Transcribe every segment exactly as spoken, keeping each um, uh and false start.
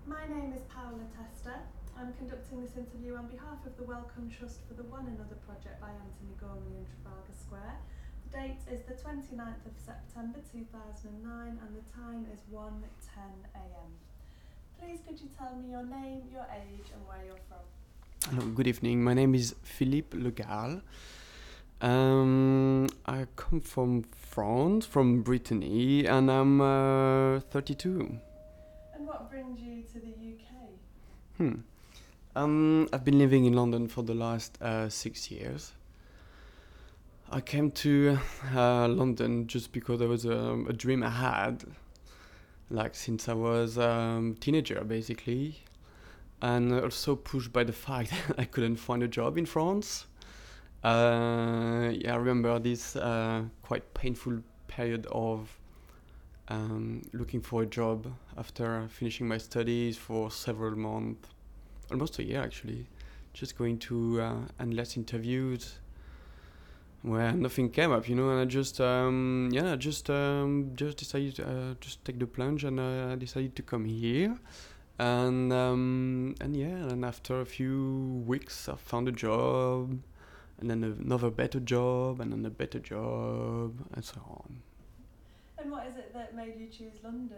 My name is Paola Testa. I'm conducting this interview on behalf of the Wellcome Trust for the One Another project by Anthony Gormley in Trafalgar Square. The date is the twenty-ninth of September two thousand nine and the time is one ten a m. Please could you tell me your name, your age and where you're from? Hello, good evening. My name is Philippe Le Gall. Um, I come from France, from Brittany, and I'm uh, thirty-two. And what brings you to the U K? Hmm. Um, I've been living in London for the last uh, six years. I came to uh, London just because there was a, a dream I had, like since I was a um, teenager, basically, and also pushed by the fact that I couldn't find a job in France. Uh, yeah, I remember this uh, quite painful period of um, looking for a job after finishing my studies for several months, almost a year actually, just going to uh, endless interviews where nothing came up, you know, and I just, um, yeah, I just, um, just decided to uh, just take the plunge and I uh, decided to come here. And, um, and yeah, and after a few weeks I found a job, and then another better job, and then a better job, and so on. And what is it that made you choose London?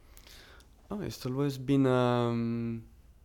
Oh, it's always been, um,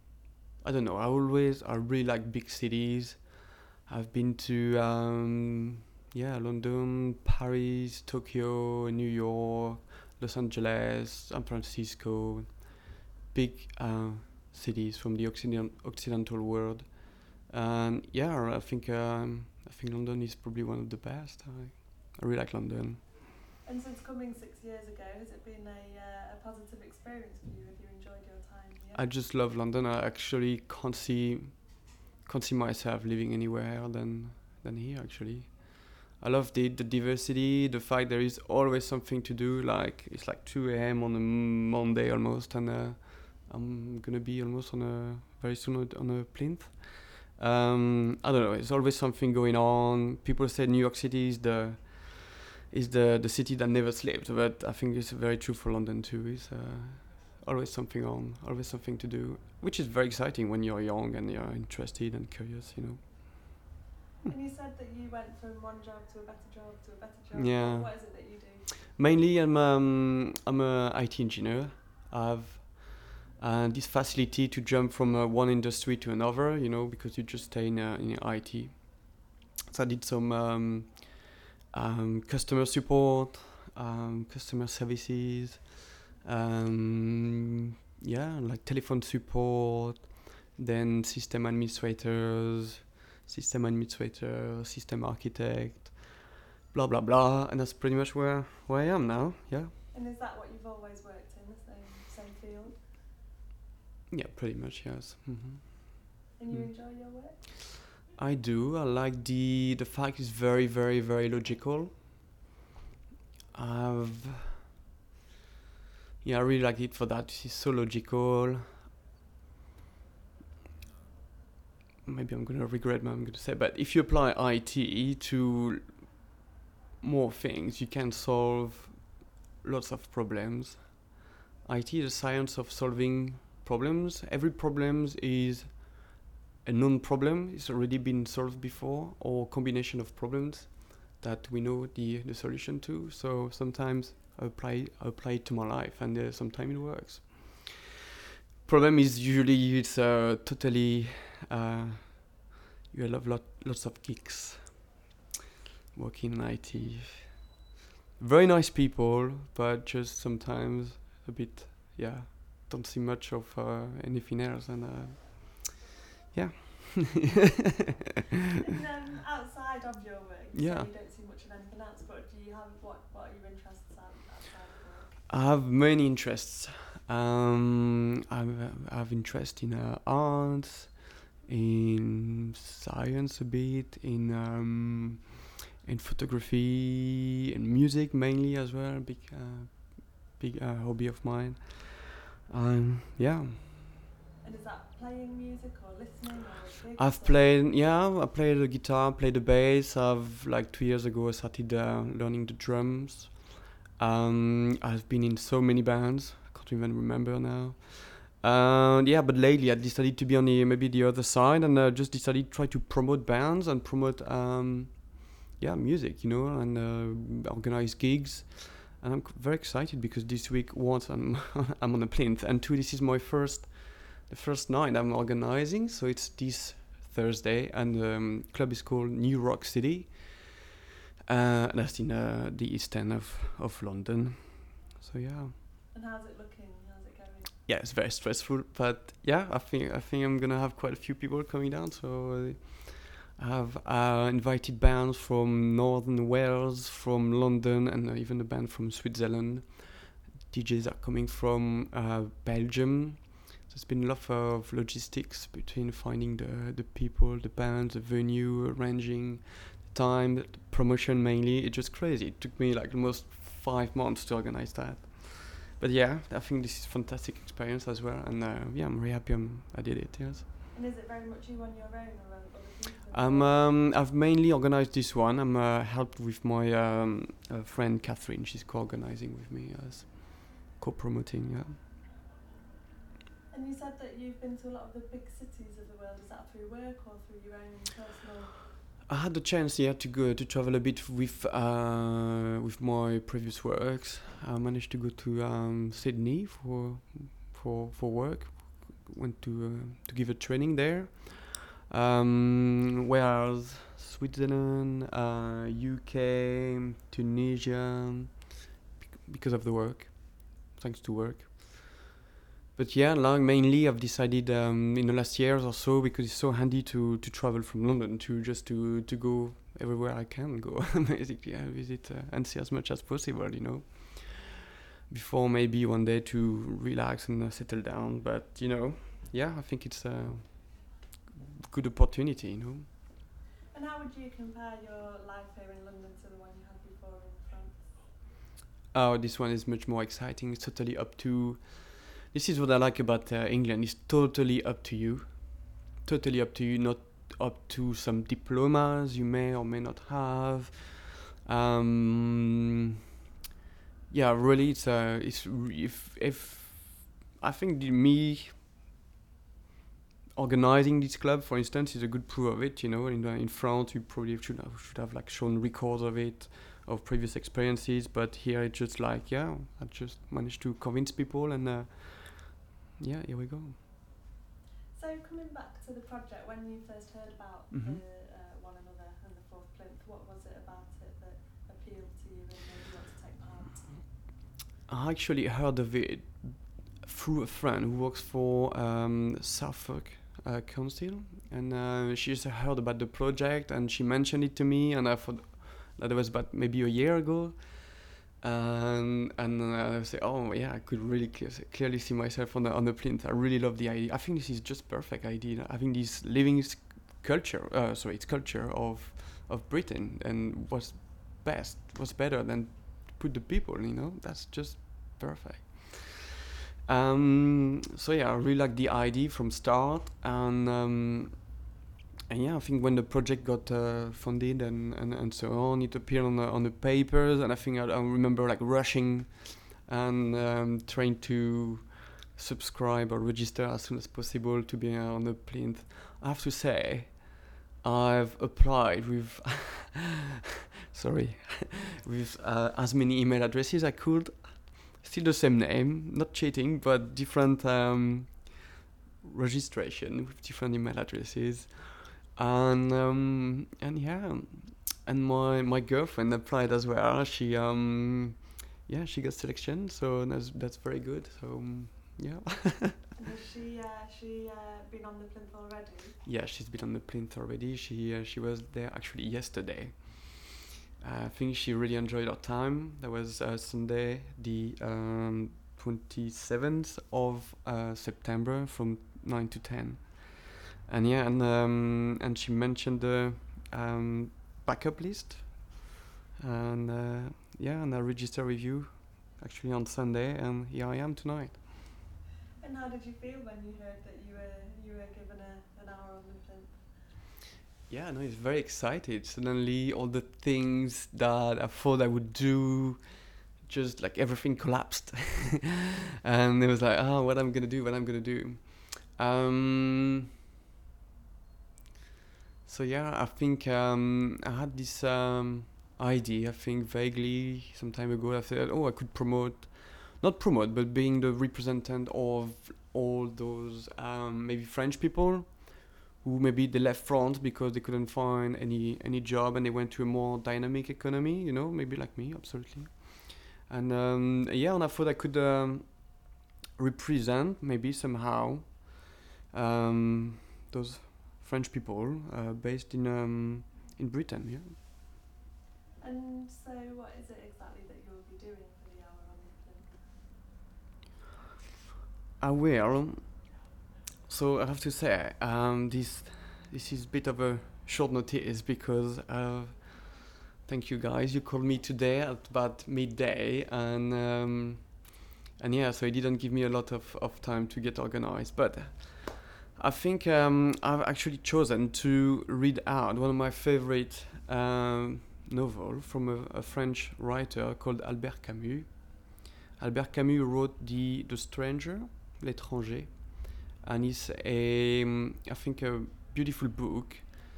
I don't know, I always, I really like big cities. I've been to, um, yeah, London, Paris, Tokyo, New York, Los Angeles, San Francisco, big uh, cities from the Occident- Occidental world. And yeah, I think um, I think London is probably one of the best. I, I really like London. And since coming six years ago, has it been a, uh, a positive experience for you? Have you enjoyed your time here? I just love London. I actually can't see can't see myself living anywhere than than here. Actually, I love the the diversity, the fact there is always something to do. Like it's like two a m on a Monday almost, and uh, I'm gonna be almost on a very soon on a plinth. Um, I don't know. There's always something going on. People say New York City is the is the, the city that never sleeps, but I think it's very true for London too. It's uh, always something on, always something to do, which is very exciting when you're young and you're interested and curious, you know. And you said that you went from one job to a better job to a better job. Yeah. What, what is it that you do? Mainly, I'm um, I'm a I T engineer. I have uh, this facility to jump from uh, one industry to another, you know, because you just stay in, uh, in I T. So I did some um, um, customer support, um, customer services, um, yeah, like telephone support, then system administrators, system administrator, system architect, blah blah blah, and that's pretty much where, where I am now. Yeah. And is that what you've always worked in, the same same field? Yeah, pretty much, yes. Mm-hmm. And you Mm. enjoy your work? I do. I like the the fact it's very very very logical. I've yeah, I really like it for that. It's so logical. Maybe I'm gonna regret what I'm gonna say, but if you apply I T to more things, you can solve lots of problems. I T is a science of solving problems. Every problem is a known problem. It's already been solved before, or combination of problems that we know the the solution to. So sometimes I apply I apply it to my life, and uh, sometimes it works. Problem is usually it's uh, totally uh, you have lot, lots of geeks working in I T. Very nice people, but just sometimes a bit, yeah, don't see much of uh, anything else, and uh, yeah. And um, outside of your work, you Yeah. say you don't see much of anything else, but do you have, what, what are your interests out, outside of work? I have many interests. Um, I've, I have interest in uh, arts, in science a bit, in um, in photography, and music mainly as well. Big, uh, big uh, hobby of mine. Um, yeah. And is that playing music or listening or gigs? I've or- played, yeah, I played the guitar, played the bass. I've, like, two years ago, I started uh, learning the drums. Um, I've been in so many bands, I can't even remember now. Uh, yeah, but lately I decided to be on the maybe the other side, and uh, just decided to try to promote bands and promote um, yeah music, you know, and uh, organize gigs. And I'm c- very excited because this week once I'm I'm on a plinth, and two this is my first the first night I'm organizing. So it's this Thursday, and the um, club is called New Rock City. Uh, that's in uh, the east end of, of London. So yeah. And how's it looking? How's it going? Yeah, it's very stressful, but yeah, I think I think I'm gonna have quite a few people coming down. So uh, I have uh, invited bands from Northern Wales, from London, and uh, even a band from Switzerland. D Js are coming from uh, Belgium. There's been a lot of logistics between finding the the people, the bands, the venue, arranging the time, the promotion mainly. It's just crazy. It took me like almost five months to organize that. But yeah, I think this is a fantastic experience as well, and uh, yeah, I'm really happy I'm, I did it. Yes. And is it very much you on your own or other people? I'm, um, I've mainly organized this one. I'm uh, helped with my um, uh, friend Catherine. She's co-organizing with me as co-promoting. Yeah. And you said that you've been to a lot of the big cities of the world. Is that through work or through your own personal? I had the chance, yeah, to go to travel a bit with uh, with my previous works. I managed to go to um, Sydney for for for work. Went to uh, to give a training there. Um, whereas Switzerland, uh, U K, Tunisia, bec- because of the work, thanks to work. But yeah, now mainly I've decided um, in the last years or so, because it's so handy to, to travel from London, to just to, to go everywhere I can go, basically, I visit uh, and see as much as possible, you know. Before maybe one day to relax and uh, settle down, but you know, yeah, I think it's a good opportunity, you know. And how would you compare your life here in London to the one you had before in France? Oh, this one is much more exciting. It's totally up to. This is what I like about uh, England. It's totally up to you. Totally up to you, not up to some diplomas you may or may not have. Um, yeah, really, it's uh, it's re- if if I think the, me organizing this club, for instance, is a good proof of it. You know, in uh, in France, we probably should have, should have like shown records of it, of previous experiences. But here, it's just like, yeah, I just managed to convince people, and uh, yeah, here we go. So coming back to the project, when you first heard about Mhm. the uh, One Another and the Fourth Plinth, what was it about it that appealed to you and made you want to take part? I actually heard of it through a friend who works for um, Suffolk uh, Council, and uh, she just heard about the project, and she mentioned it to me, and I thought that was about maybe a year ago, and and uh, I say, oh yeah, I could really clear, clearly see myself on the on the plinth. I really love the idea. I think this is just perfect idea. Having this living s- culture, uh, sorry, it's culture of of Britain, and what's best, what's better than put the people, you know? That's just perfect. Um, so yeah, I really like the idea from start, and um, and yeah, I think when the project got uh, funded and, and, and so on, it appeared on the on the papers, and I think I, I remember like rushing and um, trying to subscribe or register as soon as possible to be uh, on the plinth. I have to say, I've applied with sorry with uh, as many email addresses I could. Still the same name, not cheating, but different um, registration with different email addresses, and um, and yeah, and my my girlfriend applied as well. She um, yeah, she got selection, so that's that's very good. So um, yeah. And has she uh, she uh, been on the plinth already? Yeah, she's been on the plinth already. She uh, she was there actually yesterday. I think she really enjoyed her time. That was uh, Sunday, the um, twenty-seventh of uh, September, from nine to ten. And yeah, and um, and she mentioned the um, backup list, and uh, yeah, and I registered with you actually on Sunday, and here I am tonight. And how did you feel when you heard that you were you were given a, an hour on the plinth? Yeah, no, it's very excited. Suddenly, all the things that I thought I would do just like everything collapsed, and it was like, oh, what I'm gonna do, what I'm gonna do. Um, so yeah, I think um, I had this um, idea. I think vaguely some time ago. I said, oh, I could promote, not promote, but being the representative of all those um, maybe French people who maybe they left France because they couldn't find any any job and they went to a more dynamic economy. You know, maybe like me, absolutely. And um, yeah, and I thought I could um, represent maybe somehow um, those French people uh, based in um, in Britain. Yeah. And so, what is it exactly that you'll be doing for the hour on the plinth? I will. So I have to say, um, this this is a bit of a short notice because uh, thank you guys. You called me today at about midday, and um, and yeah, so it didn't give me a lot of, of time to get organized. But I think um, I've actually chosen to read out one of my favorite um, novels from a, a French writer called Albert Camus. Albert Camus wrote the The Stranger, L'étranger, and it's a um, I think a beautiful book.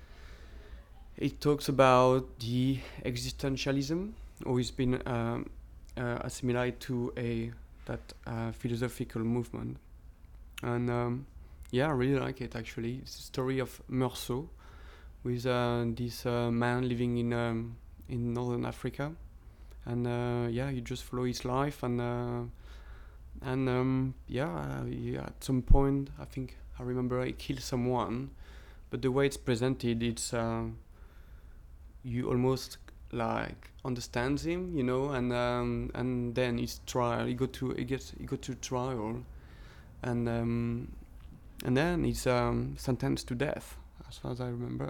It talks about the existentialism, or it's been um, uh, assimilated to a that uh, philosophical movement, and um, yeah, I really like it actually. It's the story of Meursault, with uh, this uh, man living in um, in northern Africa, and uh, yeah, you just follow his life, and uh, and um, yeah, uh, yeah, at some point, I think I remember he killed someone, but the way it's presented, it's uh, you almost like understand him, you know, and um, and then his trial, he go to he gets he go to trial, and um, and then he's um, sentenced to death, as far as I remember.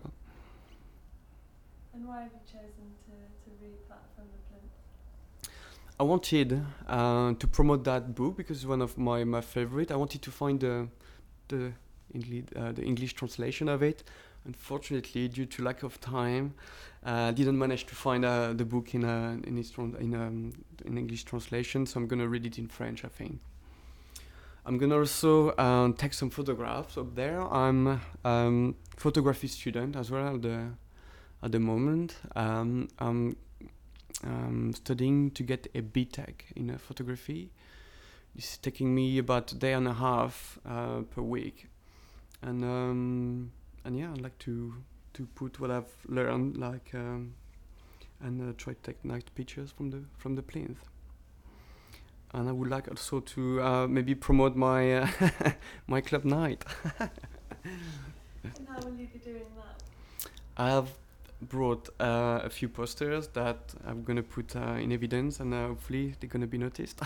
And why have you chosen to, to read that from the plinth? I wanted uh, to promote that book because it's one of my, my favorite. I wanted to find the the English, uh, the English translation of it. Unfortunately, due to lack of time, I uh, didn't manage to find uh, the book in uh, in, its tran- in, um, in English translation, so I'm gonna read it in French, I think. I'm gonna also um, take some photographs up there. I'm a um, photography student as well at the, at the moment. Um, I'm um, studying to get a B Tech in uh, photography. It's taking me about a day and a half uh, per week. And um, and yeah, I'd like to to put what I've learned, like um, and uh, try to take nice pictures from the from the plinth. And I would like also to uh, maybe promote my uh, my club night. And how will you be doing that? I have brought uh, a few posters that I'm gonna put uh, in evidence, and uh, hopefully they're gonna be noticed.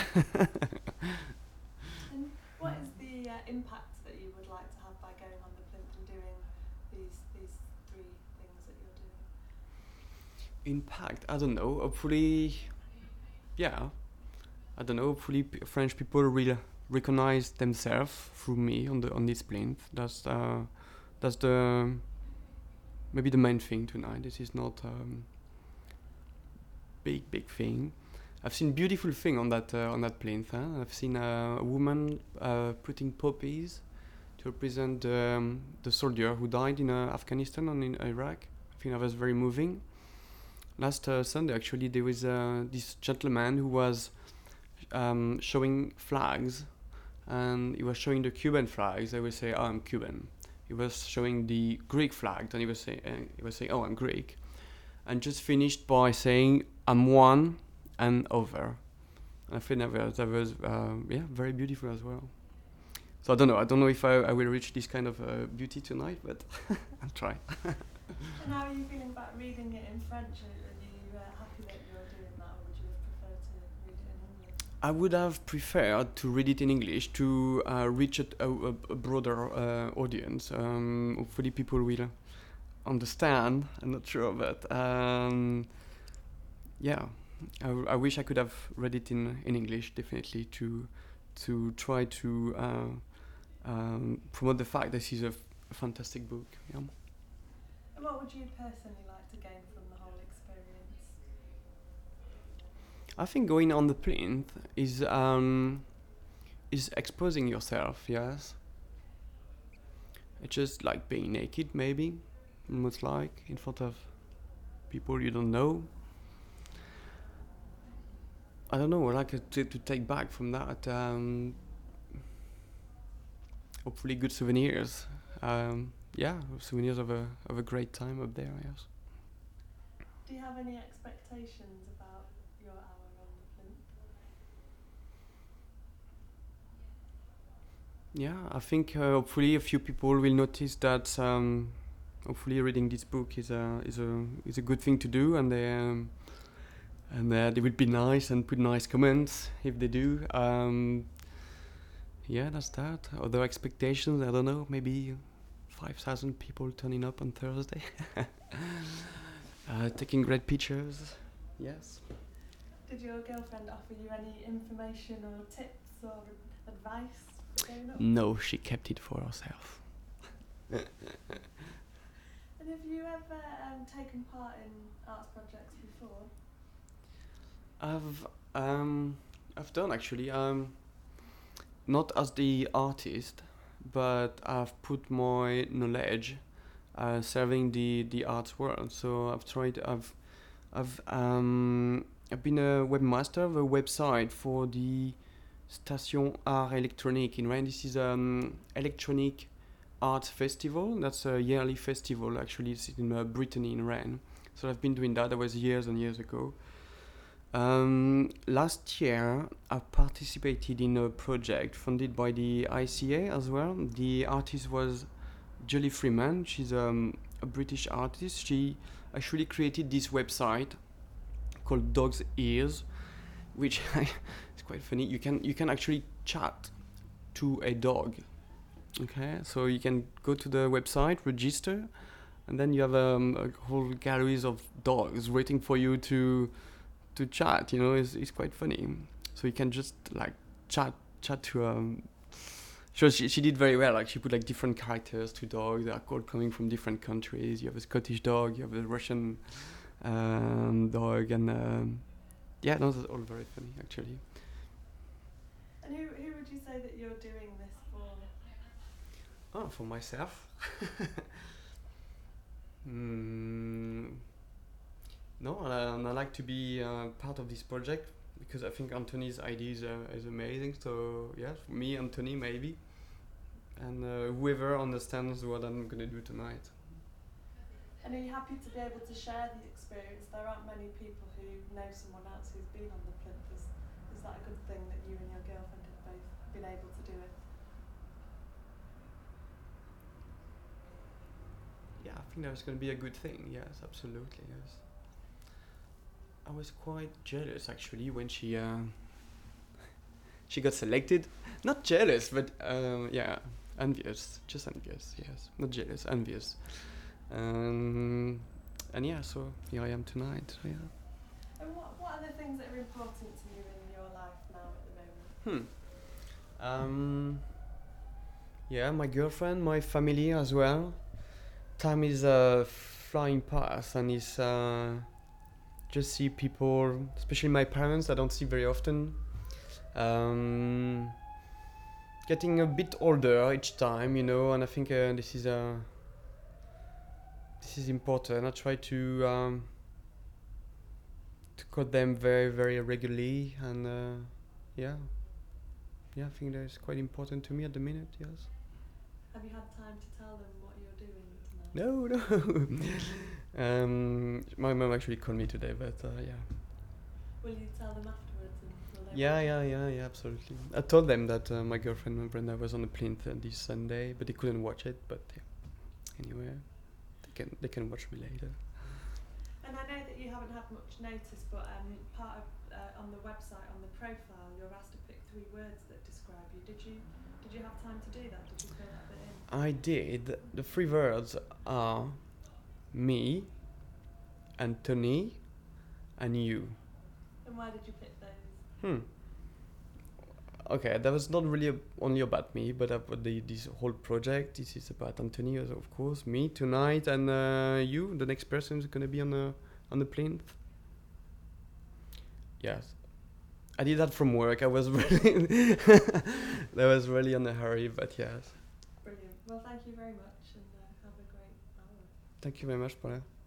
And what is the uh, impact that you would like to have by going on the plinth and doing these these three things that you're doing? Impact? I don't know. Hopefully, yeah. I don't know. Hopefully, p- French people will recognize themselves through me on the on this plinth. That's uh, that's the maybe the main thing tonight. This is not um, big big thing. I've seen beautiful thing on that uh, on that plinth. Huh? I've seen uh, a woman uh, putting poppies to represent um, the soldier who died in uh, Afghanistan and in Iraq. I think that was very moving. Last uh, Sunday, actually, there was uh, this gentleman who was um, showing flags, and he was showing the Cuban flags. I would say, "Oh, I'm Cuban." He was showing the Greek flag, and he was saying, uh, "He was saying, oh, I'm Greek," and just finished by saying, "I'm one and over." I think that was, that was um, yeah, very beautiful as well. So I don't know. I don't know if I, I will reach this kind of uh, beauty tonight, but I'll try. And how are you feeling about reading it in French? Are are you uh, happy that you're doing that, or would you have preferred to read it in English? I would have preferred to read it in English to uh, reach a, a, a broader uh, audience. Um, hopefully, people will understand. I'm not sure, but um, yeah, I, w- I wish I could have read it in, in English. Definitely to to try to uh, um, promote the fact that this is a, f- a fantastic book. Yeah. And what would you personally like to gain from the whole experience? I think going on the plinth is um, is exposing yourself. Yes, it's just like being naked, maybe, most like in front of people you don't know. I don't know. Like uh, to to take back from that. Um, hopefully, good souvenirs. Um, yeah, souvenirs of a of a great time up there. Yes. Do you have any expectations about your hour on the plinth? Yeah, I think uh, hopefully a few people will notice that. Um, hopefully, reading this book is a is a is a good thing to do, and they um, and uh, they would be nice and put nice comments if they do. Um, yeah, that's that. Other expectations, I don't know. Maybe five thousand people turning up on Thursday, uh, taking great pictures. Yes. Did your girlfriend offer you any information or tips or advice for going up? No, she kept it for herself. And have you ever um, taken part in arts projects before? I've um I've done actually um not as the artist, but I've put my knowledge uh, serving the the arts world. So I've tried I've I've um I've been a webmaster of a website for the Station Art Électronique in Rennes. This is um electronic arts festival. That's a yearly festival actually. It's in uh, Brittany in Rennes. So I've been doing that. That was years and years ago. Um, last year, I participated in a project funded by the I C A as well. The artist was Julie Freeman. She's um, a British artist. She actually created this website called Dog's Ears, which is quite funny. You can you can actually chat to a dog. Okay, so you can go to the website, register, and then you have um, a whole galleries of dogs waiting for you to. to chat, you know, is is quite funny. So you can just like chat chat to um so she she did very well. Like she put like different characters to dogs that are all coming from different countries. You have a Scottish dog, you have a Russian um, dog, and um, yeah, no, that's all very funny actually. And who who would you say that you're doing this for? Oh, for myself. mm. No, and I, I like to be uh, part of this project because I think Anthony's idea is, uh, is amazing. So yeah, for me, Anthony maybe, and uh, whoever understands what I'm gonna do tonight. And are you happy to be able to share the experience? There aren't many people who know someone else who's been on the plinth. Is, is that a good thing that you and your girlfriend have both been able to do it? Yeah, I think that's gonna be a good thing. Yes, absolutely. Yes. I was quite jealous actually when she uh, she got selected. Not jealous, but um, yeah, envious. Just envious. Yes, not jealous, envious. Um, and yeah, so here I am tonight. So yeah. And what what are the things that are important to you in your life now at the moment? Hmm. Um. Yeah, my girlfriend, my family as well. Time is uh, flying past, and it's. Uh, just see people, especially my parents I don't see very often, um, getting a bit older each time, you know, and I think uh, this is uh, this is important. I try to um, to call them very very regularly, and uh, yeah yeah I think that's quite important to me at the minute. Yes. Have you had time to tell them what you're doing tonight? No, no. Um, my mom actually called me today, but uh, yeah. Will you tell them afterwards? And will they Yeah, watch yeah, it? yeah, yeah, absolutely. I told them that uh, my girlfriend Brenda was on the plinth uh, this Sunday, but they couldn't watch it. But yeah. Anyway, they can they can watch me later. And I know that you haven't had much notice, but um, part of uh, on the website, on the profile, you're asked to pick three words that describe you. Did you did you have time to do that? Did you fill that bit in? I did. The three words are me, Anthony, and you. And why did you pick those? Hmm. Okay, that was not really ab- only about me, but about the this whole project. This is about Anthony, as of course, me tonight, and uh, you, the next person who's gonna be on the on the plinth. Yes, I did that from work. I was really, that was really in a hurry, but yes. Brilliant. Well, thank you very much, and uh, have a great hour. Thank you very much, Paula.